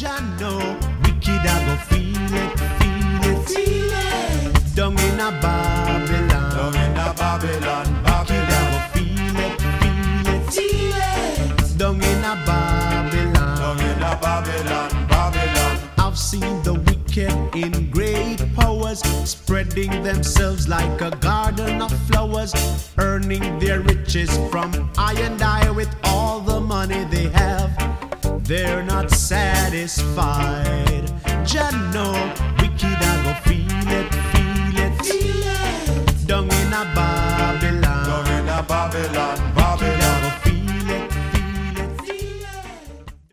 Jah know, wicked I go feel it, feel it. Down in a Babylon, wicked I go feel it, feel it. Down in a Babylon, I've seen the wicked in great powers, spreading themselves like a garden of flowers, earning their riches from I and I with all the money they have. They're not satisfied. Jah know, wicked I go feel